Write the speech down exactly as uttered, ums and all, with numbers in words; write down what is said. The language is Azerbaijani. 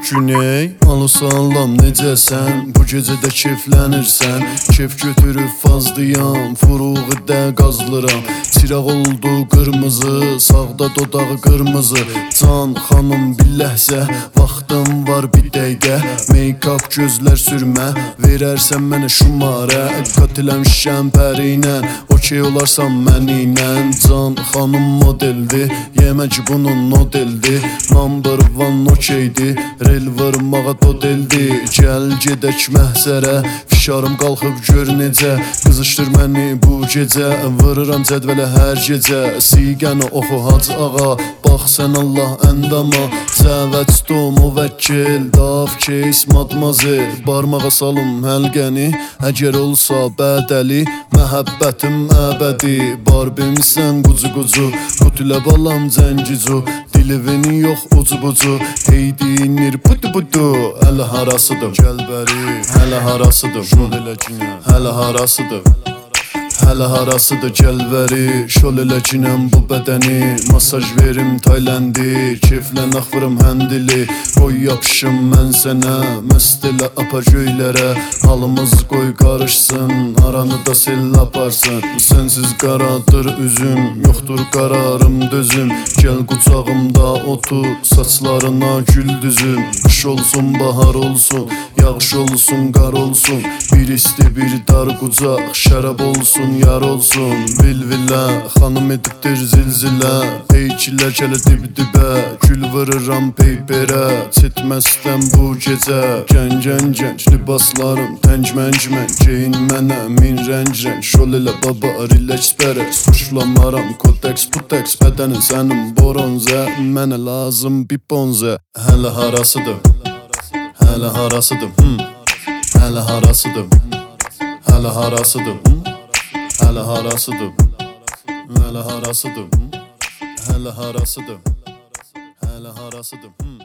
Güney, alo salam, necəsən? Bu gecədə keyflənirsən? Keyf götürüb fazdıyam, furuğu də qazlıram. Çiraq oldu qırmızı, sağda dodağı qırmızı. Can xanım billəhsə, vaxtım var bir dəqiqə. Make-up gözlər sürmə, verərsən mənə şumarə. Qatiləmişəm pərinə, okey olarsan mənimlə. Can xanım modeldir, yemə ki bunun nodeldir. Number one okeydir, rel vırmağa dodeldi. Gəl gedək məhzərə, fişarım qalxıb gör necə. Qızışdır məni bu gecə, vırıram cədvələ hər gecə. Siqəni oxu hac ağa, bax sən Allah əndama. Zəvəcdo müvəkkil, daf keys madmazel. Barmağa salım həlqəni, əgər olsa bədəli. Məhəbbətim əbədi, barbimsən qucu qucu. Qutilə balam cəngicu, dilivini yox ucu bucu. Heydinir budu budu, hələ harasıdır gəl bəri. Hələ harasıdır, şol elə kinə, hələ harasıdır. Hələ harasıdır gəl bəri, şol elə kinəm bu bədəni. Masaj verim Tayləndi, keyflə axvırım həndili. Qoy yapışım mən sənə, məst elə apacöylərə. Halımız qoy qarışsın, aranı da sil aparsın. Sənsiz qaradır üzüm, yoxdur qararım dözüm. Gəl qucağımda otur, saçlarına gül düzüm. Qış olsun, bahar olsun, yağış olsun, qar olsun. Bir isti, bir dar qucaq, şərab olsun, yar olsun. Vilvilə, xanım edibdir zilzilə. Peykilər gələ dib-dibə, gül vırıram peyperə. Çetməstəm bu gecə, gən-gən gənc libaslarım. Tənc-mənc-mən, geyin mənə min rəng-rəng. Şol elə baba, relax bərəks. Xuşlamaram, kodeks, puteks. Bədənin sənin boronzə, mənə lazım bir bonzə. Hələ harasıdır, hələ harasıdır, hmm. Hələ harasıdır, hələ harasıdır, hmm. Hələ harasıdır, hələ harasıdır, hələ harasıdır, hələ harasıdır, hmm.